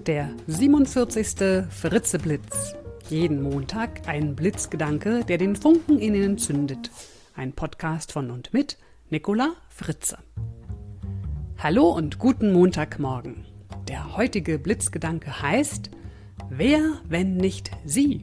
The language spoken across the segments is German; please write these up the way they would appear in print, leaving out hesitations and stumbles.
Der 47. Fritzeblitz. Jeden Montag ein Blitzgedanke, der den Funken in Ihnen zündet. Ein Podcast von und mit Nicola Fritze. Hallo und guten Montagmorgen. Der heutige Blitzgedanke heißt: Wer, wenn nicht Sie?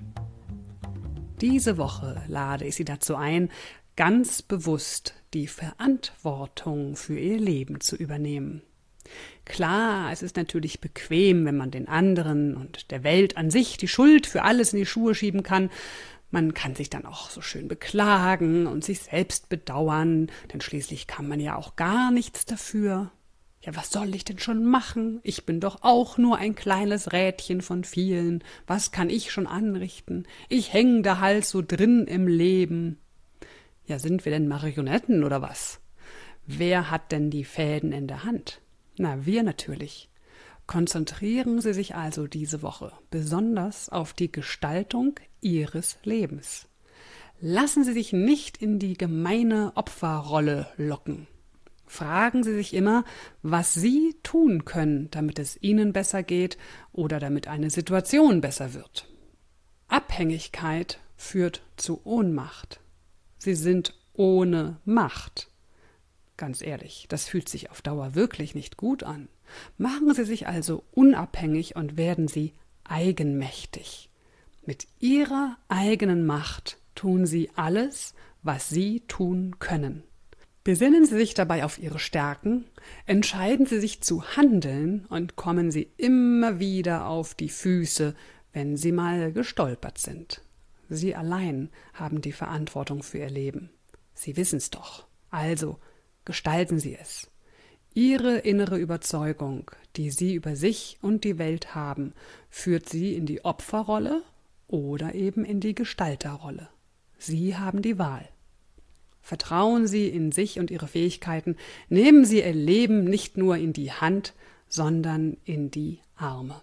Diese Woche lade ich Sie dazu ein, ganz bewusst die Verantwortung für Ihr Leben zu übernehmen. Klar, es ist natürlich bequem, wenn man den anderen und der Welt an sich die Schuld für alles in die Schuhe schieben kann. Man kann sich dann auch so schön beklagen und sich selbst bedauern, denn schließlich kann man ja auch gar nichts dafür. Ja, was soll ich denn schon machen? Ich bin doch auch nur ein kleines Rädchen von vielen. Was kann ich schon anrichten? Ich häng da halt so drin im Leben. Ja, sind wir denn Marionetten oder was? Wer hat denn die Fäden in der Hand? Na, wir natürlich. Konzentrieren Sie sich also diese Woche besonders auf die Gestaltung Ihres Lebens. Lassen Sie sich nicht in die gemeine Opferrolle locken. Fragen Sie sich immer, was Sie tun können, damit es Ihnen besser geht oder damit eine Situation besser wird. Abhängigkeit führt zu Ohnmacht. Sie sind ohne Macht. Ganz ehrlich, das fühlt sich auf Dauer wirklich nicht gut an. Machen Sie sich also unabhängig und werden Sie eigenmächtig. Mit Ihrer eigenen Macht tun Sie alles, was Sie tun können. Besinnen Sie sich dabei auf Ihre Stärken, entscheiden Sie sich zu handeln und kommen Sie immer wieder auf die Füße, wenn Sie mal gestolpert sind. Sie allein haben die Verantwortung für Ihr Leben. Sie wissen's doch. Also gestalten Sie es. Ihre innere Überzeugung, die Sie über sich und die Welt haben, führt Sie in die Opferrolle oder eben in die Gestalterrolle. Sie haben die Wahl. Vertrauen Sie in sich und Ihre Fähigkeiten. Nehmen Sie Ihr Leben nicht nur in die Hand, sondern in die Arme.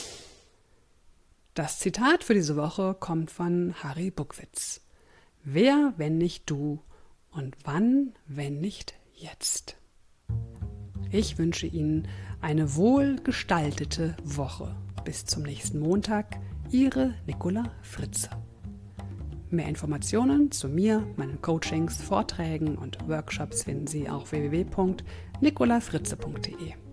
Das Zitat für diese Woche kommt von Harry Buckwitz. Wer, wenn nicht du? Und wann, wenn nicht jetzt? Ich wünsche Ihnen eine wohlgestaltete Woche. Bis zum nächsten Montag, Ihre Nicola Fritze. Mehr Informationen zu mir, meinen Coachings, Vorträgen und Workshops finden Sie auf www.nicolafritze.de.